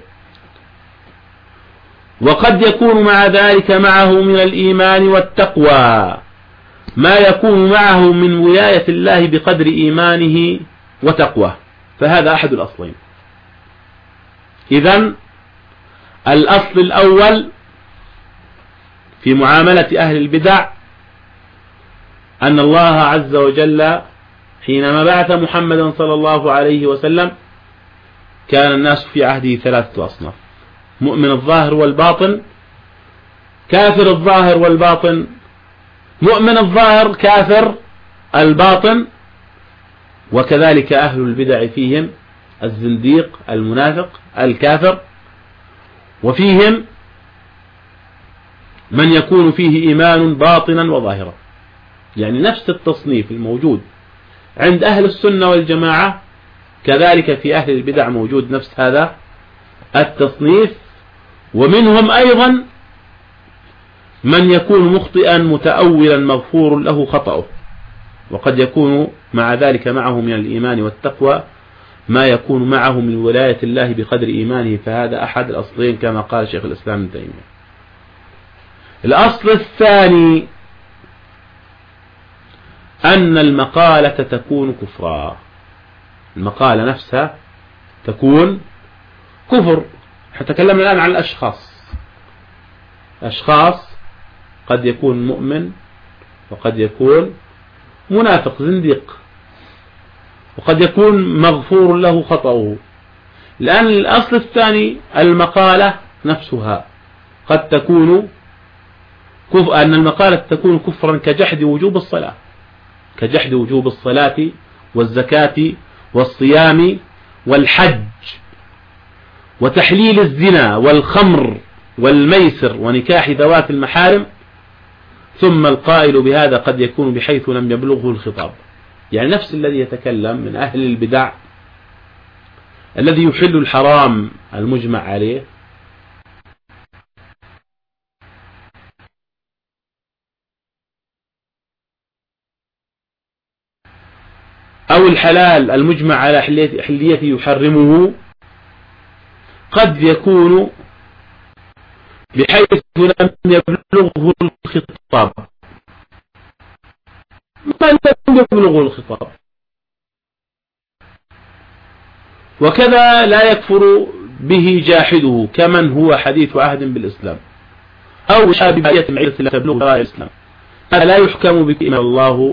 وقد يكون مع ذلك معه من الإيمان والتقوى ما يكون معه من ولاية الله بقدر إيمانه وتقواه، فهذا أحد الأصلين. إذن الأصل الأول في معاملة أهل البدع أن الله عز وجل حينما بعث محمدا صلى الله عليه وسلم كان الناس في عهده ثلاثة أصناف: مؤمن الظاهر والباطن، كافر الظاهر والباطن، مؤمن الظاهر كافر الباطن، وكذلك أهل البدع فيهم الزنديق المنافق الكافر، وفيهم من يكون فيه إيمان باطنا وظاهرا، يعني نفس التصنيف الموجود عند أهل السنة والجماعة كذلك في أهل البدع موجود نفس هذا التصنيف. ومنهم أيضا من يكون مخطئا متأولا مغفور له خطأه، وقد يكون مع ذلك معه من الإيمان والتقوى ما يكون معه من ولاية الله بقدر إيمانه، فهذا أحد الأصلين كما قال شيخ الإسلام ابن تيمية. الأصل الثاني أن المقالة تكون كفرا، المقالة نفسها تكون كفر. تكلمنا الآن عن الأشخاص، أشخاص قد يكون مؤمن وقد يكون منافق زنديق، وقد يكون مغفور له خطأه. الآن الأصل الثاني المقالة نفسها قد تكون كفر، أن المقالة تكون كفرا كجحد وجوب الصلاة، كجحد وجوب الصلاة والزكاة والصيام والحج، وتحليل الزنا والخمر والميسر ونكاح ذوات المحارم. ثم القائل بهذا قد يكون بحيث لم يبلغه الخطاب، يعني نفس الذي يتكلم من أهل البدع الذي يحل الحرام المجمع عليه أو الحلال المجمع على حليته يحرمه، قد يكون بحيث لم يبلغه الخطاب، ما لم يبلغه الخطاب. وكذا لا يكفر به جاحده كمن هو حديث عهد بالإسلام أو شابهية معية لا تبلغ شرائع الإسلام، هذا لا يحكم بما الله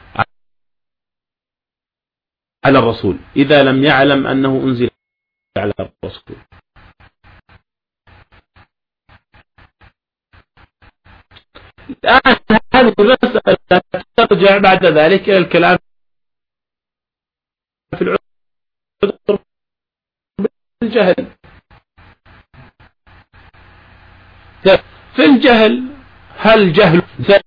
على الرسول إذا لم يعلم أنه أنزل على الرسول. الآن هذه المسألة ترجع بعد ذلك إلى الكلام في العذر بالجهل. في الجهل هل جهل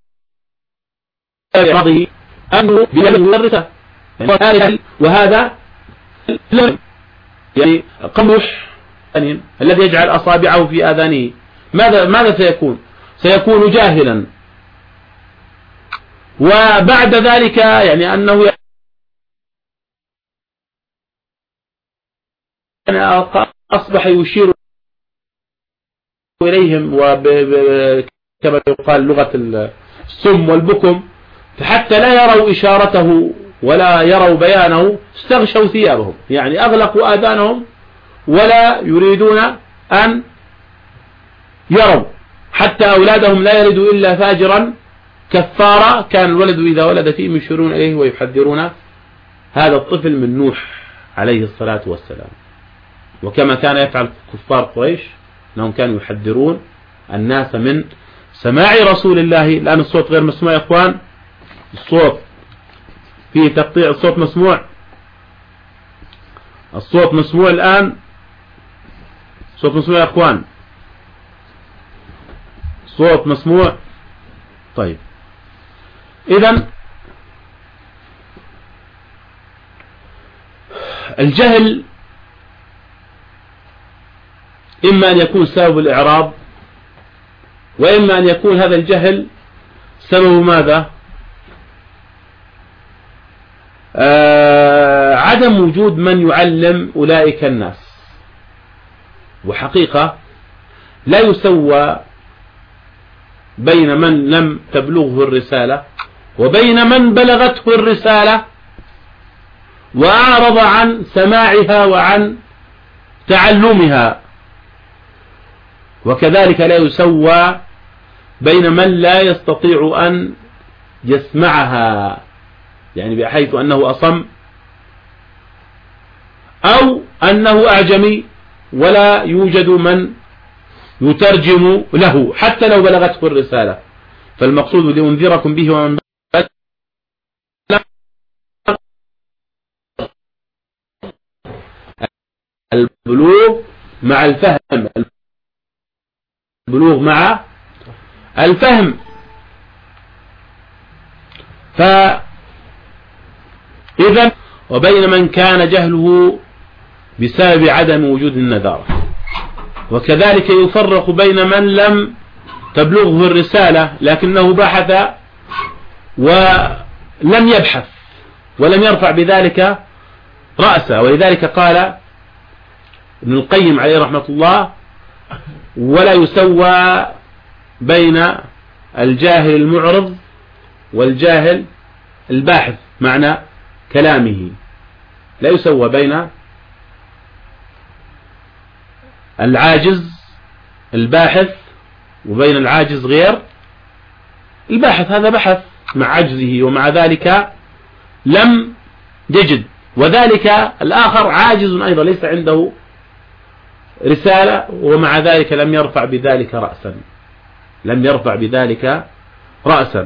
رضي أنه بيمرته وهذا يعني قمح الذي يجعل أصابعه في آذانه، ماذا ماذا سيكون؟ سيكون جاهلا. وبعد ذلك يعني أنه يعني أصبح يشير إليهم وكما يقال لغة السم والبكم، فحتى لا يروا إشارته ولا يروا بيانه استغشوا ثيابهم، يعني أغلقوا آذانهم ولا يريدون أن يروا، حتى أولادهم لا يلدوا إلا فاجرا كفارا، كان الولد إذا ولد فيهم يشيرون إليه ويحذرون هذا الطفل من نوح عليه الصلاة والسلام. وكما كان يفعل كفار قريش أنهم كانوا يحذرون الناس من سماع رسول الله. الآن الصوت غير مسموع يا إخوان، الصوت فيه تقطيع، الصوت مسموع، الصوت مسموع الآن، الصوت مسموع يا إخوان، صوت مسموع. طيب إذن الجهل إما أن يكون سبب الإعراض، وإما أن يكون هذا الجهل سبب ماذا؟ آه عدم وجود من يعلم أولئك الناس. وحقيقة لا يسوى بين من لم تبلغه الرسالة وبين من بلغته الرسالة وأعرض عن سماعها وعن تعلمها، وكذلك لا يسوى بين من لا يستطيع أن يسمعها، يعني بحيث أنه أصم أو أنه أعجمي ولا يوجد من يترجم له حتى لو بلغته الرسالة. فالمقصود لأنذركم به ومن البلوغ مع الفهم، البلوغ مع الفهم. فإذا وبين من كان جهله بسبب عدم وجود النذارة، وكذلك يفرق بين من لم تبلغه الرسالة لكنه بحث ولم يبحث ولم يرفع بذلك رأسه. ولذلك قال ابن القيم عليه رحمة الله: ولا يسوى بين الجاهل المعرض والجاهل الباحث، معنى كلامه لا يسوى بين العاجز الباحث وبين العاجز غير الباحث. هذا بحث مع عجزه ومع ذلك لم يجد، وذلك الآخر عاجز أيضا ليس عنده رسالة ومع ذلك لم يرفع بذلك رأسا، لم يرفع بذلك رأسا.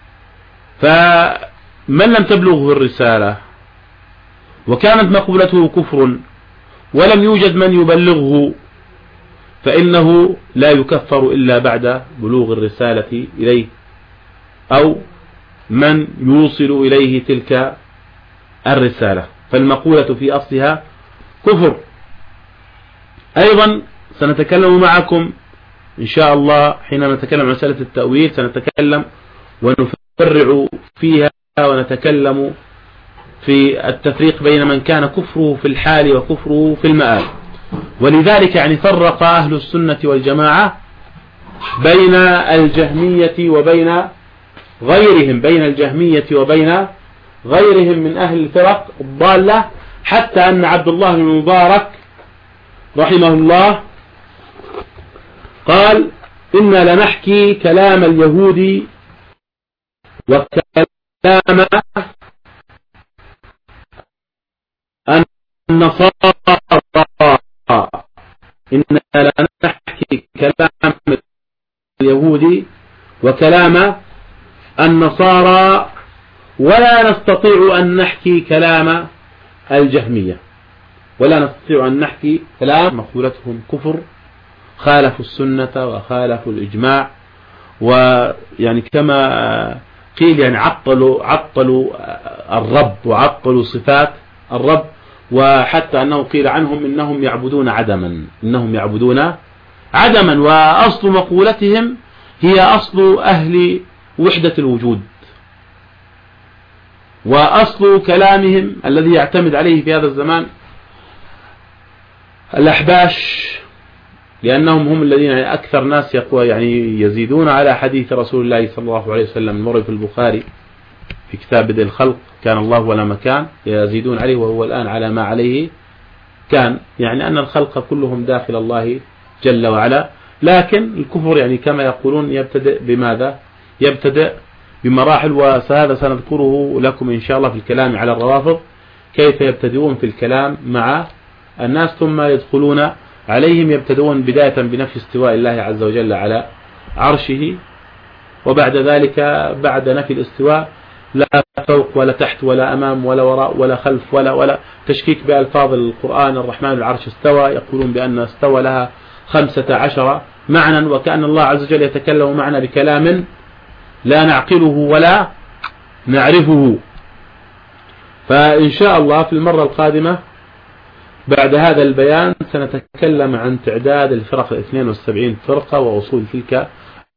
فمن لم تبلغه الرسالة وكانت مقولته كفر ولم يوجد من يبلغه فإنه لا يكفر إلا بعد بلوغ الرسالة إليه أو من يوصل إليه تلك الرسالة. فالمقولة في أصلها كفر. أيضا سنتكلم معكم إن شاء الله حين نتكلم عن مسألة التأويل، سنتكلم ونفرع فيها ونتكلم في التفريق بين من كان كفره في الحال وكفره في المآل. ولذلك يعني فرق أهل السنة والجماعة بين الجهمية وبين غيرهم، بين الجهمية وبين غيرهم من أهل الفرق الضالة، حتى أن عبد الله بن مبارك رحمه الله قال: إنا لنحكي كلام اليهود وكلام النصارى، إنا لنحكي كلام اليهود وكلام النصارى ولا نستطيع أن نحكي كلام الجهمية، ولا نستطيع أن نحكي كلام مقولتهم كفر، خالفوا السنة وخالفوا الإجماع، ويعني كما قيل يعني عطلوا عطلوا الرب وعطلوا صفات الرب، وحتى أنه قيل عنهم إنهم يعبدون عدما، إنهم يعبدون عدما. وأصل مقولتهم هي أصل أهل وحدة الوجود، وأصل كلامهم الذي يعتمد عليه في هذا الزمان الأحباش، لأنهم هم الذين يعني أكثر ناس يقوى يعني يزيدون على حديث رسول الله صلى الله عليه وسلم المروي في البخاري في كتاب بدء الخلق كان الله ولا مكان يزيدون عليه وهو الآن على ما عليه كان، يعني أن الخلق كلهم داخل الله جل وعلا. لكن الكفر يعني كما يقولون يبتدئ بماذا؟ يبتدئ بمراحل، وهذا سنذكره لكم إن شاء الله في الكلام على الروافض كيف يبتدئون في الكلام مع الناس ثم يدخلون عليهم. يبتدئون بداية بنفي استواء الله عز وجل على عرشه، وبعد ذلك بعد نفي الاستواء لا فوق ولا تحت ولا أمام ولا وراء ولا خلف ولا ولا تشكيك بألفاظ القرآن. الرحمن العرش استوى، يقولون بأن استوى لها خمسة عشر معنى، وكأن الله عز وجل يتكلم معنا بكلام لا نعقله ولا نعرفه. فإن شاء الله في المرة القادمة بعد هذا البيان سنتكلم عن تعداد الفرق الاثنين والسبعين فرقة وأصول تلك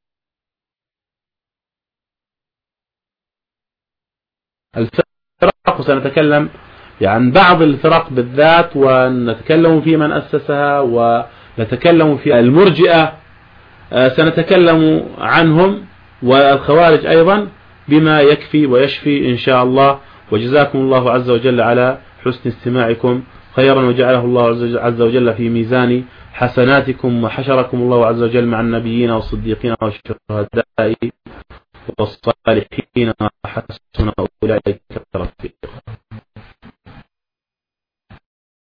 الفرق، وسنتكلم عن بعض الفرق بالذات، ونتكلم في من أسسها، ونتكلم في المرجئة سنتكلم عنهم والخوارج أيضا بما يكفي ويشفي إن شاء الله. وجزاكم الله عز وجل على حسن استماعكم خيرا، وجعله الله عز وجل في ميزان حسناتكم، وحشركم الله عز وجل مع النبيين والصديقين والشهداء والصالحين وحسن أولئك